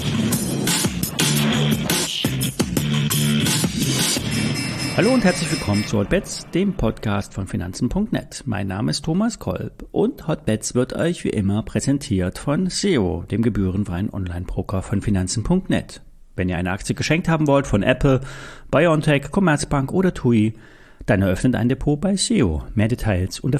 Hallo und herzlich willkommen zu Hotbets, dem Podcast von Finanzen.net. Mein Name ist Thomas Kolb und Hotbets wird euch wie immer präsentiert von SEO, dem gebührenfreien Online-Broker von Finanzen.net. Wenn ihr eine Aktie geschenkt haben wollt von Apple, BioNTech, Commerzbank oder TUI, dann eröffnet ein Depot bei SEO. Mehr Details unter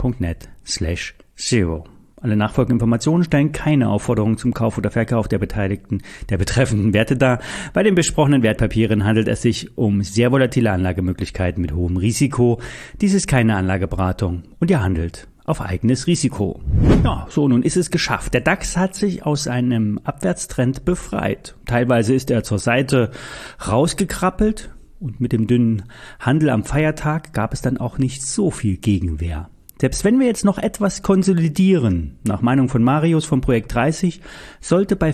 finanzen.net/SEO. Alle nachfolgenden Informationen stellen keine Aufforderung zum Kauf oder Verkauf der betreffenden Werte dar. Bei den besprochenen Wertpapieren handelt es sich um sehr volatile Anlagemöglichkeiten mit hohem Risiko. Dies ist keine Anlageberatung und ihr handelt auf eigenes Risiko. Ja, so, nun ist es geschafft. Der DAX hat sich aus einem Abwärtstrend befreit. Teilweise ist er zur Seite rausgekrabbelt und mit dem dünnen Handel am Feiertag gab es dann auch nicht so viel Gegenwehr. Selbst wenn wir jetzt noch etwas konsolidieren, nach Meinung von Marius vom Projekt 30, sollte bei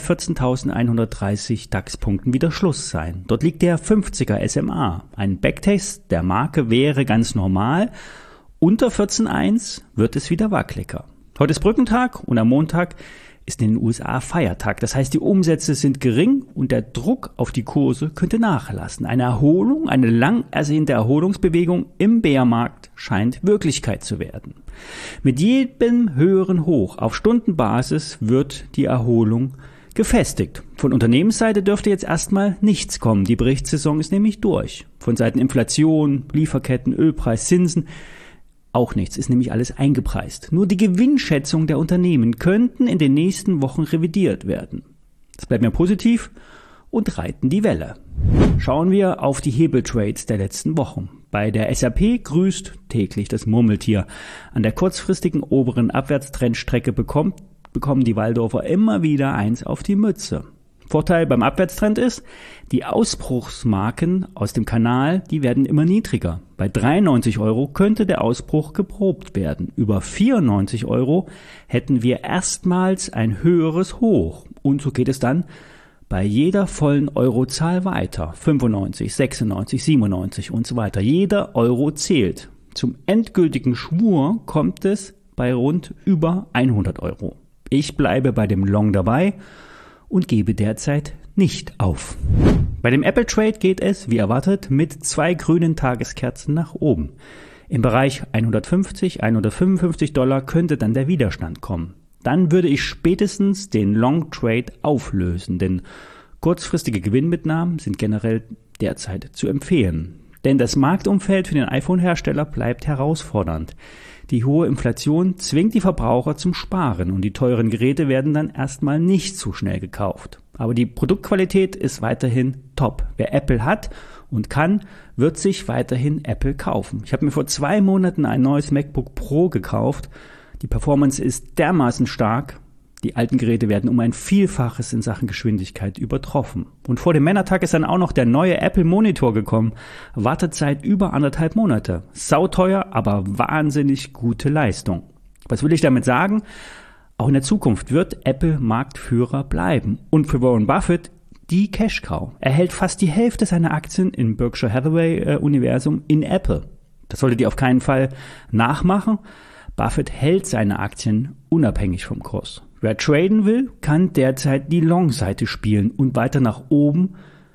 14.130 DAX-Punkten wieder Schluss sein. Dort liegt der 50er SMA. Ein Backtest der Marke wäre ganz normal. Unter 14.1 wird es wieder wackeliger. Heute ist Brückentag und am Montag ist in den USA Feiertag. Das heißt, die Umsätze sind gering und der Druck auf die Kurse könnte nachlassen. Eine Erholung, eine lang ersehnte Erholungsbewegung im Bärmarkt scheint Wirklichkeit zu werden. Mit jedem höheren Hoch auf Stundenbasis wird die Erholung gefestigt. Von Unternehmensseite dürfte jetzt erstmal nichts kommen. Die Berichtssaison ist nämlich durch. Von Seiten Inflation, Lieferketten, Ölpreis, Zinsen auch nichts, ist nämlich alles eingepreist. Nur die Gewinnschätzung der Unternehmen könnten in den nächsten Wochen revidiert werden. Das bleibt mir positiv und reiten die Welle. Schauen wir auf die Hebeltrades der letzten Wochen. Bei der SAP grüßt täglich das Murmeltier. An der kurzfristigen oberen Abwärtstrendstrecke bekommen die Waldorfer immer wieder eins auf die Mütze. Vorteil beim Abwärtstrend ist, die Ausbruchsmarken aus dem Kanal, die werden immer niedriger. Bei 93 € könnte der Ausbruch geprobt werden. Über 94 € hätten wir erstmals ein höheres Hoch. Und so geht es dann bei jeder vollen Eurozahl weiter. 95, 96, 97 und so weiter. Jeder Euro zählt. Zum endgültigen Schwur kommt es bei rund über 100 €. Ich bleibe bei dem Long dabei und gebe derzeit nicht auf. Bei dem Apple Trade geht es, wie erwartet, mit 2 grünen Tageskerzen nach oben. Im Bereich 150, 155 $ könnte dann der Widerstand kommen. Dann würde ich spätestens den Long Trade auflösen, denn kurzfristige Gewinnmitnahmen sind generell derzeit zu empfehlen. Denn das Marktumfeld für den iPhone-Hersteller bleibt herausfordernd. Die hohe Inflation zwingt die Verbraucher zum Sparen und die teuren Geräte werden dann erstmal nicht so schnell gekauft. Aber die Produktqualität ist weiterhin top. Wer Apple hat und kann, wird sich weiterhin Apple kaufen. Ich habe mir vor 2 Monaten ein neues MacBook Pro gekauft. Die Performance ist dermaßen stark. Die alten Geräte werden um ein Vielfaches in Sachen Geschwindigkeit übertroffen. Und vor dem Männertag ist dann auch noch der neue Apple Monitor gekommen. Wartezeit über 1,5 Monate. Sauteuer, aber wahnsinnig gute Leistung. Was will ich damit sagen? Auch in der Zukunft wird Apple Marktführer bleiben. Und für Warren Buffett die Cash-Cow. Er hält fast die Hälfte seiner Aktien im Berkshire Hathaway Universum in Apple. Das solltet ihr auf keinen Fall nachmachen. Buffett hält seine Aktien unabhängig vom Kurs. Wer traden will, kann derzeit die Long-Seite spielen und weiter oben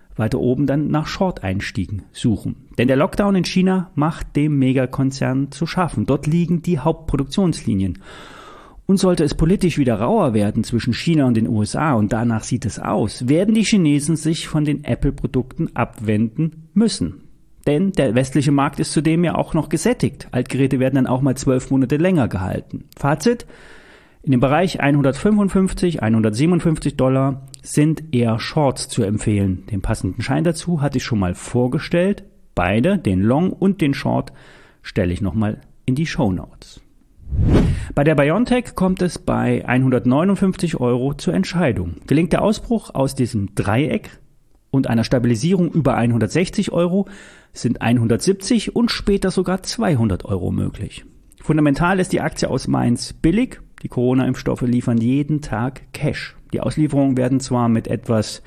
dann nach Short-Einstiegen suchen. Denn der Lockdown in China macht dem Megakonzern zu schaffen. Dort liegen die Hauptproduktionslinien. Und sollte es politisch wieder rauer werden zwischen China und den USA, und danach sieht es aus, werden die Chinesen sich von den Apple-Produkten abwenden müssen. Denn der westliche Markt ist zudem ja auch noch gesättigt. Altgeräte werden dann auch mal 12 Monate länger gehalten. Fazit: In dem Bereich 155, 157 $ sind eher Shorts zu empfehlen. Den passenden Schein dazu hatte ich schon mal vorgestellt. Beide, den Long und den Short, stelle ich nochmal in die Shownotes. Bei der BioNTech kommt es bei 159 € zur Entscheidung. Gelingt der Ausbruch aus diesem Dreieck und einer Stabilisierung über 160 €, sind 170 und später sogar 200 € möglich. Fundamental ist die Aktie aus Mainz billig. Die Corona-Impfstoffe liefern jeden Tag Cash. Die Auslieferungen werden zwar mit etwas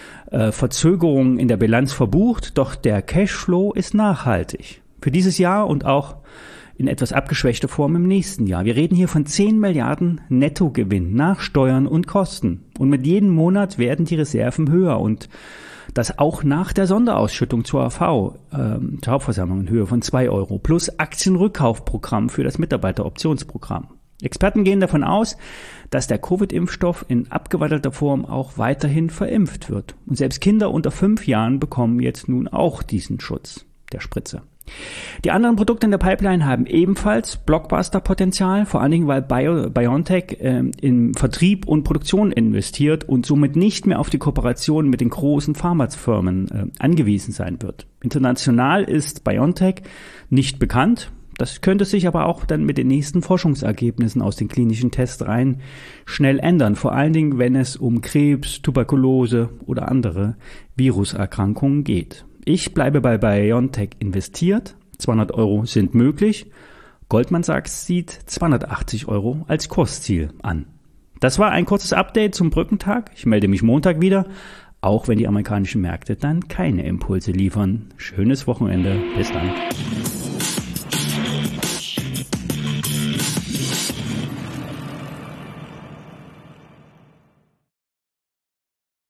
Verzögerung in der Bilanz verbucht, doch der Cashflow ist nachhaltig. Für dieses Jahr und auch in etwas abgeschwächter Form im nächsten Jahr. Wir reden hier von 10 Milliarden Nettogewinn nach Steuern und Kosten. Und mit jedem Monat werden die Reserven höher und das auch nach der Sonderausschüttung zur AV, zur Hauptversammlung in Höhe von 2 Euro plus Aktienrückkaufprogramm für das Mitarbeiteroptionsprogramm. Experten gehen davon aus, dass der Covid-Impfstoff in abgewandelter Form auch weiterhin verimpft wird. Und selbst Kinder unter 5 Jahren bekommen jetzt nun auch diesen Schutz der Spritze. Die anderen Produkte in der Pipeline haben ebenfalls Blockbuster-Potenzial, vor allen Dingen, weil BioNTech in Vertrieb und Produktion investiert und somit nicht mehr auf die Kooperation mit den großen Pharmafirmen angewiesen sein wird. International ist BioNTech nicht bekannt. Das könnte sich aber auch dann mit den nächsten Forschungsergebnissen aus den klinischen Testreihen schnell ändern, vor allen Dingen, wenn es um Krebs, Tuberkulose oder andere Viruserkrankungen geht. Ich bleibe bei BioNTech investiert. 200 Euro sind möglich. Goldman Sachs sieht 280 Euro als Kursziel an. Das war ein kurzes Update zum Brückentag. Ich melde mich Montag wieder, auch wenn die amerikanischen Märkte dann keine Impulse liefern. Schönes Wochenende. Bis dann.